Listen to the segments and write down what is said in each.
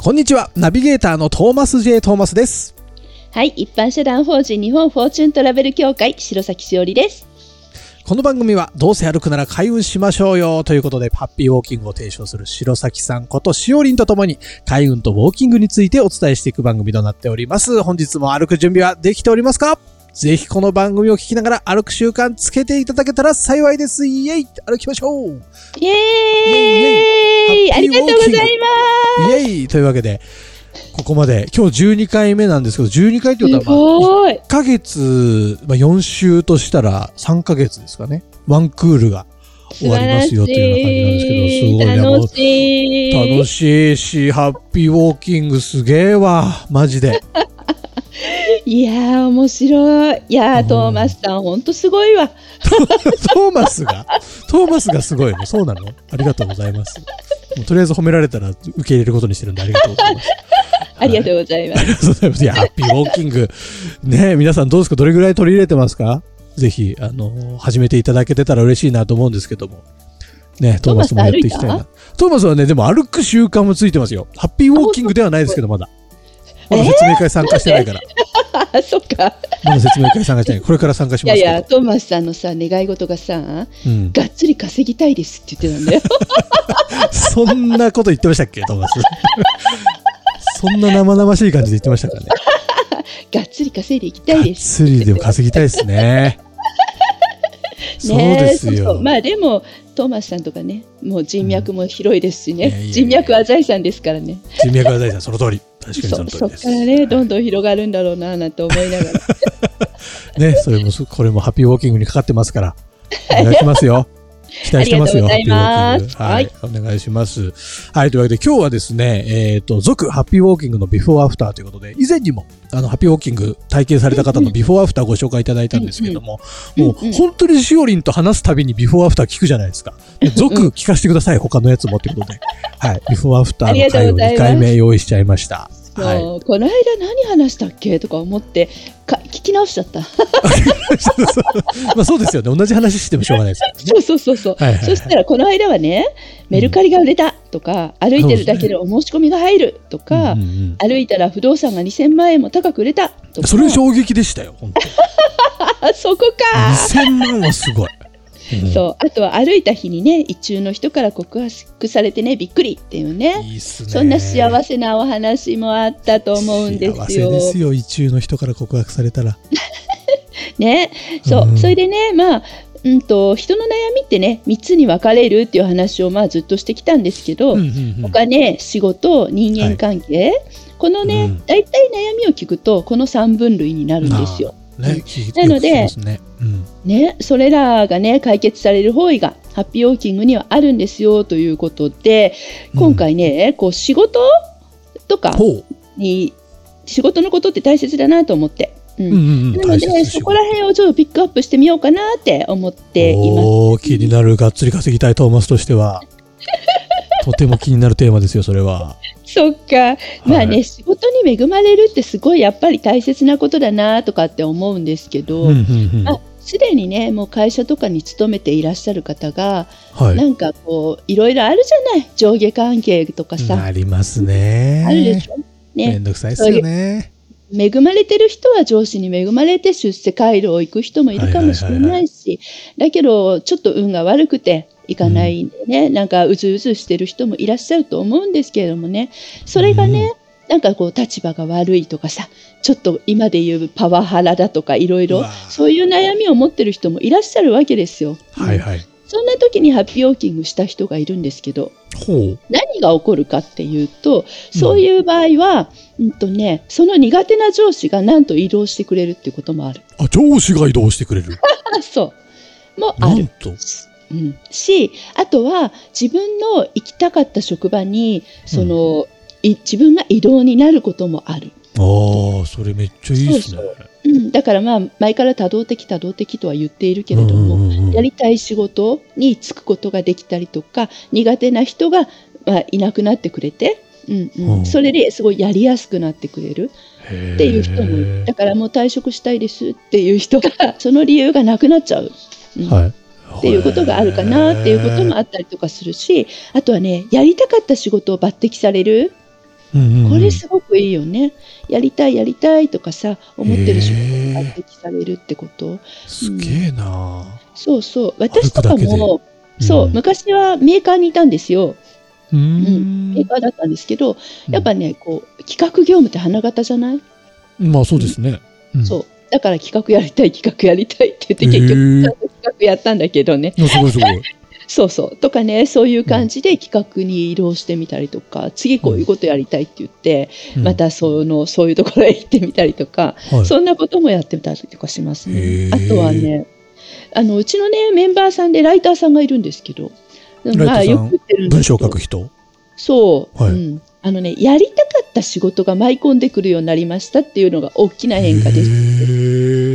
こんにちは、ナビゲーターのトーマス J. トーマスです。 はい、一般社団法人日本フォーチュントラベル協会白崎しおりです。 この番組はどうせ歩くなら開運しましょうよということで、ハッピーウォーキングを提唱する白崎さんことしおりんとともに開運とウォーキングについてお伝えしていく番組となっております。本日も歩く準備はできておりますか？ぜひこの番組を聞きながら歩く習慣つけていただけたら幸いです。イエイ、歩きましょう。 イエーイ、ありがとうございます。 イエイというわけで、ここまで今日12回目なんですけど、12回ってことは1ヶ月、4週としたら3ヶ月ですかね。ワンクールが終わりますよっていうような感じなんですけど、すごい楽しいし、ハッピーウォーキングすげえわ、マジで。 いやー面白い。いやートーマスさんほんとすごいわ。 トーマスがすごいの。そうなの？ありがとうございます。もうとりあえず褒められたら受け入れることにしてるんでありがとうございます。 ありがとうございます。 ありがとうございます。いや、ハッピーウォーキングね、皆さんどうですか？どれぐらい取り入れてますか？ぜひ始めていただけてたら嬉しいなと思うんですけども。ね、トーマスもやっていきたいな。トーマスはね、でも歩く習慣もついてますよ。ハッピーウォーキングではないですけど、まだ説明会参加してないから。 そっか。 まだ説明会参加してない。これから参加しますけど。 いや、トーマスさんのさ、願い事がさ、がっつり稼ぎたいですって言ってたんだよ。 そんなこと言ってましたっけ、トーマス。そんな生々しい感じで言ってましたからね。 がっつり稼いでいきたいです。 がっつりでも稼ぎたいですね。そうですよ。 そうまあでもトーマスさんとかね、もう人脈も広いですしね、人脈は財産ですからね。 人脈は財産、その通り。確かにその通りです。 そっからね、どんどん広がるんだろうななんて思いながら。 ね、これもハッピーウォーキングにかかってますから、お願いしますよ。期待してますよ。 ありがとうございます。 はい、お願いします。はい、というわけで今日はですね、続ハッピーウォーキングのビフォーアフターということで、以前にもハッピーウォーキング体験された方のビフォーアフターご紹介いただいたんですけども、もう本当にしおりんと話すたびにビフォーアフター聞くじゃないですか。続聞かせてください、他のやつもってことで。はい、ビフォーアフターの回を2回目用意しちゃいました。 はい、この間何話したっけとか思って聞き直しちゃった。 まあそうですよね。同じ話してもしょうがないですからね。 そう。そしたらこの間はね、メルカリが売れたとか、歩いてるだけでお申し込みが入るとか、歩いたら不動産が2000万円も高く売れたとか。 それ衝撃でしたよ。本当そこか。 2000万はすごい。 そう、あとは歩いた日にね、意中の人から告白されてね、びっくりっていうね。 いいっすね。 そんな幸せなお話もあったと思うんですよ。 幸せですよ、意中の人から告白されたら。 ね、そう、それでね、まあ、人の悩みってね、3つに分かれるっていう話をまあずっとしてきたんですけど、他ね、仕事、人間関係、このね、大体悩みを聞くと、この3分類になるんですよ。なので、それらがね解決される方位がハッピーウォーキングにはあるんですよということで、今回ね、こう仕事とかに仕事のことって大切だなと思って、なのでそこら辺をちょっとピックアップしてみようかなって思っています。 気になる。がっつり稼ぎたいトーマスとしてはとても気になるテーマですよ、それは。 そっか、まあね、仕事に恵まれるってすごいやっぱり大切なことだなとかって思うんですけど、すでにね、もう会社とかに勤めていらっしゃる方が、なんかこういろいろあるじゃない、上下関係とかさ。 ありますね。 あるでしょ。 めんどくさいですよね。 恵まれてる人は上司に恵まれて出世街道を行く人もいるかもしれないし、だけどちょっと運が悪くて行かないんでね、なんかうずうずしてる人もいらっしゃると思うんですけれどもね、それがね、なんかこう立場が悪いとかさ、ちょっと今で言うパワハラだとかいろいろそういう悩みを持ってる人もいらっしゃるわけですよ。そんな時にハッピーウォーキングした人がいるんですけど、何が起こるかっていうと、そういう場合は、その苦手な上司がなんと移動してくれるっていうこともある。 上司が移動してくれるそうもあるし、あとは自分の行きたかった職場に自分が異動になることもある。 それめっちゃいいですね。 だからまあ前から多動的とは言っているけれども、やりたい仕事に就くことができたりとか、苦手な人がいなくなってくれて、それですごいやりやすくなってくれるっていう人もいる。だからもう退職したいですっていう人がその理由がなくなっちゃう、っていうことがあるかなっていうこともあったりとかするし、あとはね、やりたかった仕事を抜擢される。 これすごくいいよね。やりたいやりたいとかさ、思ってる仕事が抜擢されるってこと。 すげえな、 そうそう。私とかも、そう、昔はメーカーにいたんですよ。メーカーだったんですけど、やっぱね、こう、企画業務って花形じゃない？ まあそうですね。 そう。だから企画やりたい、企画やりたいって言って、結局、企画やったんだけどね。 すごいすごい。 そうそう。とかね、そういう感じで企画に移動してみたりとか、次こういうことやりたいって言って、またそういうところへ行ってみたりとか、そんなこともやってみたりとかしますね。あとはね、うちのね、メンバーさんでライターさんがいるんですけど、 まあよく言ってるんですけど、文章を書く人。 そう。やりたかった仕事が舞い込んでくるようになりましたっていうのが大きな変化です。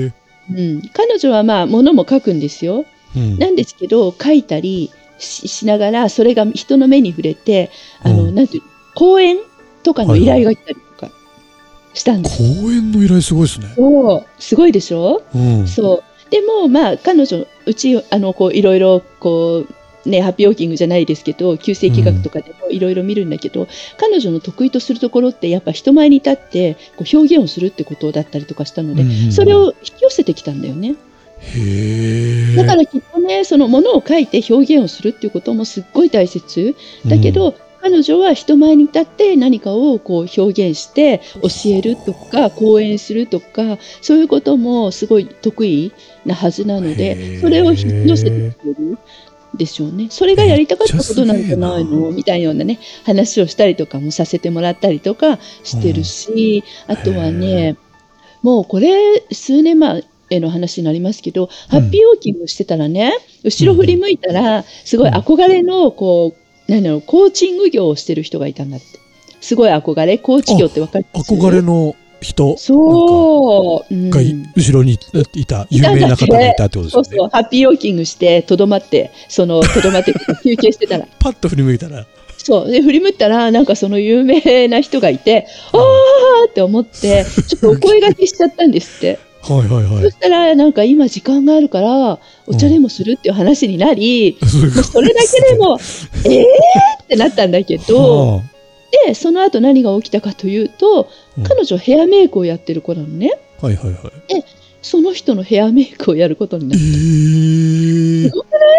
彼女はまあ物も書くんですよ。なんですけど、書いたり しながら、それが人の目に触れて、なんていう講演とかの依頼が来たりとかしたんです。 講演の依頼すごいですね。 そう、すごいでしょ。そう。でもまあ彼女うちこういろいろこうね、ハッピーウォーキングじゃないですけど、旧世紀学とかでもいろいろ見るんだけど、彼女の得意とするところってやっぱ人前に立ってこう表現をするってことだったりとかしたので、それを引き寄せてきたんだよね。だからきっとね、そのものを書いて表現をするっていうこともすっごい大切だけど、彼女は人前に立って何かをこう表現して教えるとか講演するとか、そういうこともすごい得意なはずなので、それを引き寄せてくれるでしょうね。それがやりたかったことなんじゃないのみたいなようなね、話をしたりとかもさせてもらったりとかしてるし、あとはね、もうこれ数年前の話になりますけど、ハッピーウォーキングしてたらね、後ろ振り向いたらすごい憧れのこうコーチング業をしてる人がいたんだって。すごい憧れ、コーチ業って分かります？ 憧れの人、 そう、 が後ろにいた有名な方がいたってことですよね。 そうそう、ハッピーウォーキングしてとどまって休憩してたらパッと振り向いたら、 そうで振り向いたらなんかその有名な人がいて、あーって思ってちょっとお声掛けしちゃったんですって。そしたらなんか今時間があるからお茶でもするっていう話になり、それだけでもってなったんだけど、でその後何が起きたかというと、彼女ヘアメイクをやってる子なのね。でその人のヘアメイクをやることになった。すごくない？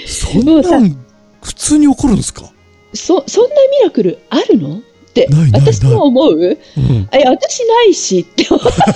そんなん普通に起こるんですか？ そんなミラクルあるのって私も思う。私ないしって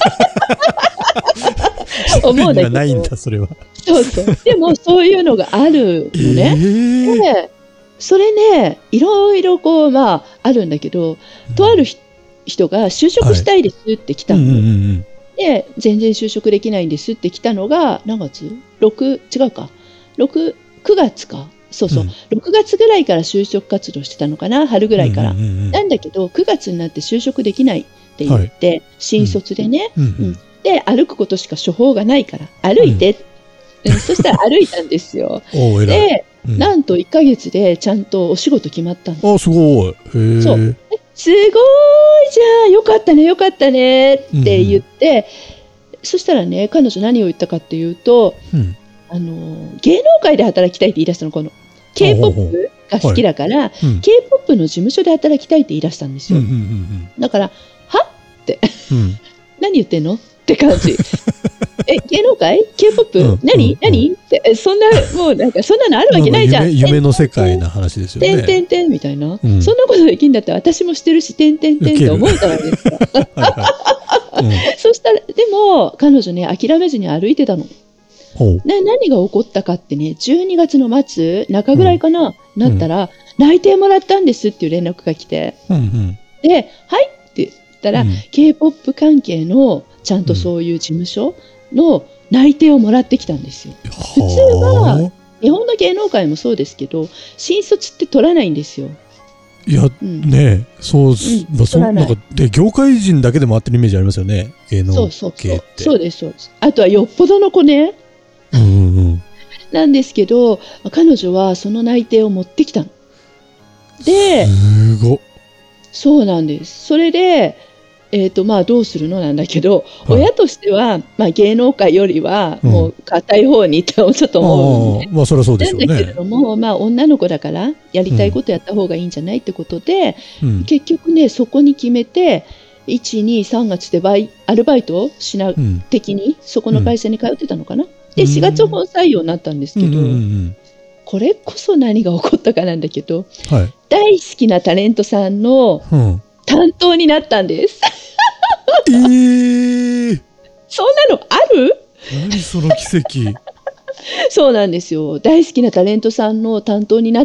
思うんだけど。 ないんだそれは。 そうそう。でもそういうのがあるのね。でそれね、いろいろこうあるんだけど、とある人が就職したいですって来たの。で全然就職できないんですって来たのが何月？9月か。そうそう、6月ぐらいから就職活動してたのかな、春ぐらいから。なんだけど9月になって就職できないって言って、新卒でね、で歩くことしか処方がないから歩いて、そしたら歩いたんですよ。でなんと1ヶ月でちゃんとお仕事決まったの。 すごい。 そう。すごいじゃあよかったねよかったねって言って、そしたらね、彼女何を言ったかっていうと、芸能界で働きたいって言い出したの。この K-POP が好きだから、K-POP の事務所で働きたいって言い出したんですよ。だからはって何言ってんのって感じ。芸能界 K-POP、何ってそんなもうなんかそんなのあるわけないじゃん。 夢の世界な話ですよね。 てんてんみたいな、そんなことできるんだったら私もしてるし、てんてんてんって思うじゃないですか。そしたらでも彼女ね、諦めずに歩いてたの。何が起こったかってね、12月の末中ぐらいかな、なったら内定もらったんですっていう連絡が来て、ではいって言ったら、K-POP 関係のちゃんとそういう事務所の内定をもらってきたんですよ。普通は日本の芸能界もそうですけど、新卒って取らないんですよ。 いや、ね、そうなんかで業界人だけで回ってるイメージありますよね、芸能系って。そうです。あとはよっぽどの子ね、なんですけど、彼女はその内定を持ってきたので、そうなんです。それでまあどうするのなんだけど、親としては、まあ芸能界よりはもう固い方にってちょっと思う、ね。 まあそりゃそうでしょうね。 なんだけれども、まあ女の子だからやりたいことやった方がいいんじゃないってことで、結局ね、そこに決めて、1、2、3月でアルバイトしな、的にそこの会社に通ってたのかな。で、4月本採用になったんですけど、これこそ何が起こったかなんだけど、大好きなタレントさんの担当になったんです。そんなのある？ 何その奇跡。 そうなんですよ。大好きなタレントさんの担当になって、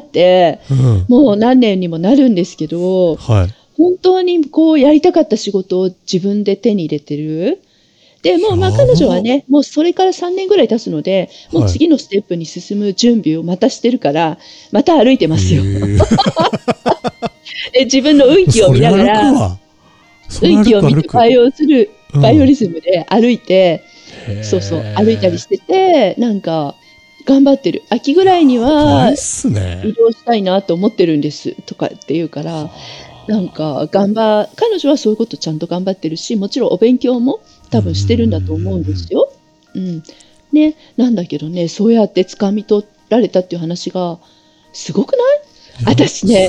もう何年にもなるんですけど、本当にこうやりたかった仕事を自分で手に入れてる。でもうまあ彼女はね、もうそれから3年ぐらい経つので、もう次のステップに進む準備をまたしてるから、また歩いてますよ。で自分の運気を見ながら、運気を見てバイオリズムで歩いて、歩いたりしてて、なんか頑張ってる。秋ぐらいには移動したいなと思ってるんですとかって言うから、なんか彼女はそういうことちゃんと頑張ってるし、もちろんお勉強も多分してるんだと思うんですよ。ね、なんだけどね、そうやって掴み取られたっていう話がすごくない？私ね、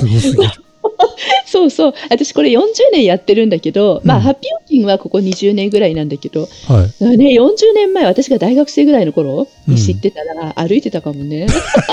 私これ40年やってるんだけど、まあハッピーウォーキングはここ20年ぐらいなんだけど、40年前、私が大学生ぐらいの頃に知ってたら歩いてたかもね。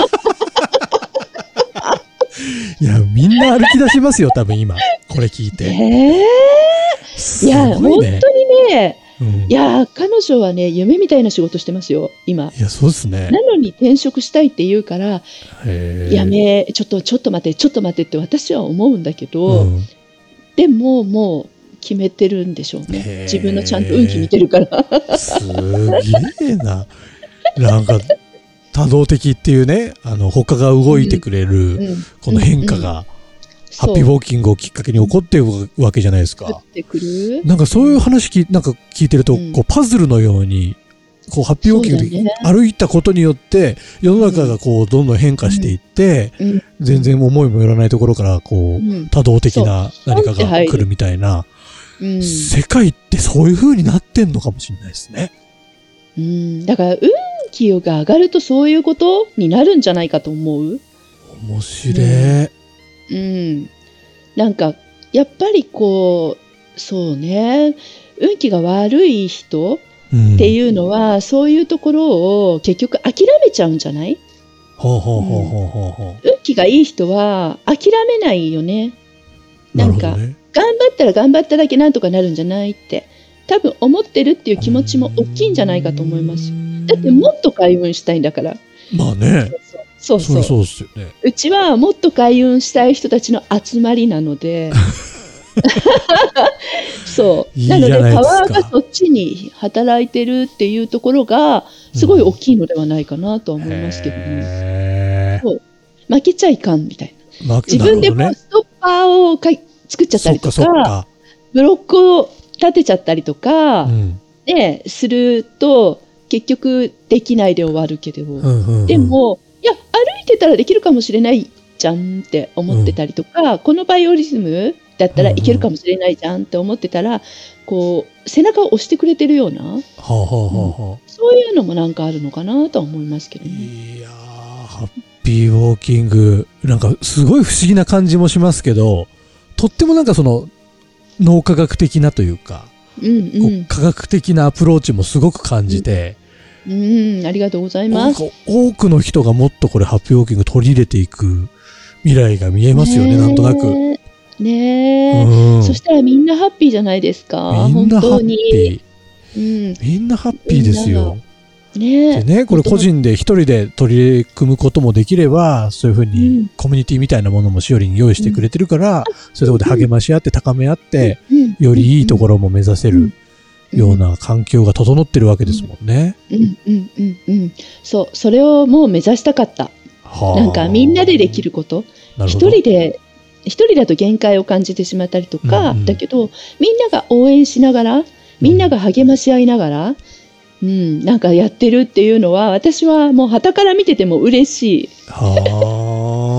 いや、みんな歩き出しますよ、多分今これ聞いて。 いや、本当にね、いや、彼女はね、夢みたいな仕事してますよ、今。 いや、そうですね。 なのに転職したいって言うから、ちょっと待ってって私は思うんだけど、でももう決めてるんでしょうね。自分のちゃんと運気見てるから。すげえな。なんか多動的っていうね、他が動いてくれるこの変化が、ハッピーウォーキングをきっかけに起こってるわけじゃないですか。なんかそういう話なんか聞いてると、こうパズルのように、こうハッピーウォーキングで歩いたことによって、世の中がこうどんどん変化していって、全然思いもよらないところからこう多動的な何かが来るみたいな、世界ってそういう風になってんのかもしれないですね。 だから運気が上がるとそういうことになるんじゃないかと思う。 面白い。 なんかやっぱりこうそうね、運気が悪い人っていうのは、そういうところを結局諦めちゃうんじゃない？運気がいい人は諦めないよね。なんか、頑張ったら頑張っただけなんとかなるんじゃないって多分思ってるっていう気持ちも大きいんじゃないかと思います。だってもっと開運したいんだから。 まあね。そうですよね。 うちはもっと開運したい人たちの集まりなので。なのでパワーがそっちに働いてるっていうところがすごい大きいのではないかなとは思いますけどね。負けちゃいかんみたいな。自分でもストッパーを作っちゃったりとか、ブロックを立てちゃったりとか、すると結局できないで終わるけど、でもいや歩いてたらできるかもしれないじゃんって思ってたりとか、このバイオリズムだったらいけるかもしれないじゃんって思ってたら、こう背中を押してくれてるような、そういうのもなんかあるのかなとは思いますけどね。 いやー、ハッピーウォーキングなんかすごい不思議な感じもしますけど、とってもなんかその脳科学的なというか、科学的なアプローチもすごく感じて、 ありがとうございます。 多くの人がもっとこれハッピーウォーキング取り入れていく未来が見えますよね、なんとなく。 そしたらみんなハッピーじゃないですか。 みんなハッピー。みんなハッピーですよ。でね、これ個人で一人で取り組むこともできれば、そういうふうにコミュニティみたいなものもしおりに用意してくれてるから、そういうところで励まし合って高め合って、よりいいところも目指せるような環境が整ってるわけですもんね。 そう、それをもう目指したかった。なんかみんなでできること。一人だと限界を感じてしまったりとか、だけどみんなが応援しながら、みんなが励まし合いながら、なんかやってるっていうのは、私はもう傍から見てても嬉しい。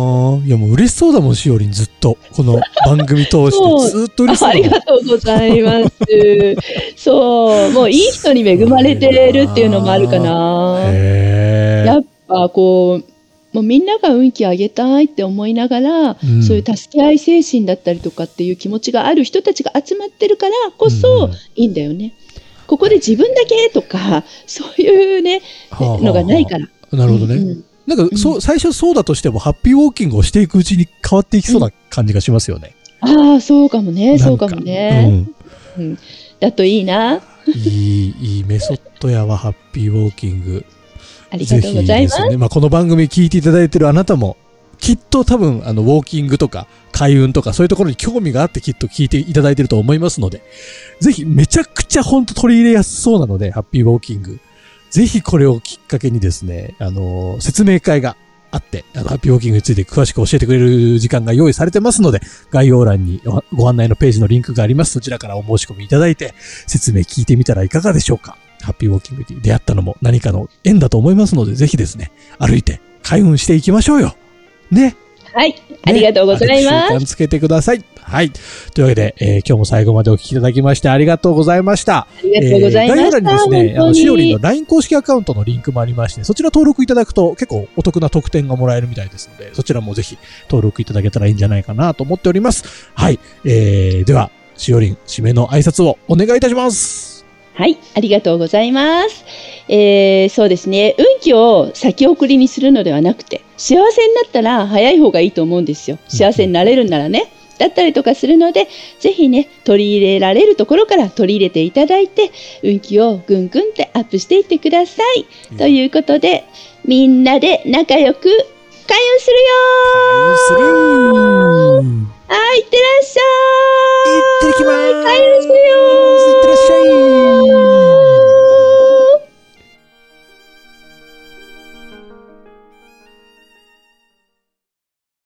いやもう嬉しそうだもん、しおりんずっと。この番組通してずっと嬉しそうだもん。 ありがとうございます。そう、もういい人に恵まれてるっていうのもあるかな。やっぱこう、もうみんなが運気上げたいって思いながら、そういう助け合い精神だったりとかっていう気持ちがある人たちが集まってるからこそいいんだよね。ここで自分だけとかそういうね、のがないから。 なるほどね。なんか最初そうだとしてもハッピーウォーキングをしていくうちに変わっていきそうな感じがしますよね。 ああ、そうかもね、そうかもね。だといいな。 いいメソッドやわ、ハッピーウォーキング。 ありがとうございます。ぜひですね、 まあこの番組聞いていただいているあなたも、きっと多分ウォーキングとか開運とかそういうところに興味があってきっと聞いていただいていると思いますので、ぜひめちゃくちゃ本当取り入れやすそうなので、ハッピーウォーキング。ぜひこれをきっかけにですね、説明会があって、ハッピーウォーキングについて詳しく教えてくれる時間が用意されてますので、概要欄にご案内のページのリンクがあります。そちらからお申し込みいただいて、説明聞いてみたらいかがでしょうか。ハッピーウォーキングに出会ったのも何かの縁だと思いますので、ぜひですね、歩いて開運していきましょうよ。ね。 はい。ありがとうございます。 習慣つけてください。はい。というわけで、今日も最後までお聞きいただきましてありがとうございました。 ありがとうございました。 概要欄にですね、しおりんの LINE 公式アカウントのリンクもありまして、そちら登録いただくと結構お得な特典がもらえるみたいですので、そちらもぜひ登録いただけたらいいんじゃないかなと思っております。はい。では、しおりん、締めの挨拶をお願いいたします。 はい、ありがとうございます。そうですね、運気を先送りにするのではなくて、幸せになったら早い方がいいと思うんですよ。幸せになれるんならね。だったりとかするので、ぜひね、取り入れられるところから取り入れていただいて、運気をぐんぐんってアップしていってください。ということで、みんなで仲良く開運するよー。 開運する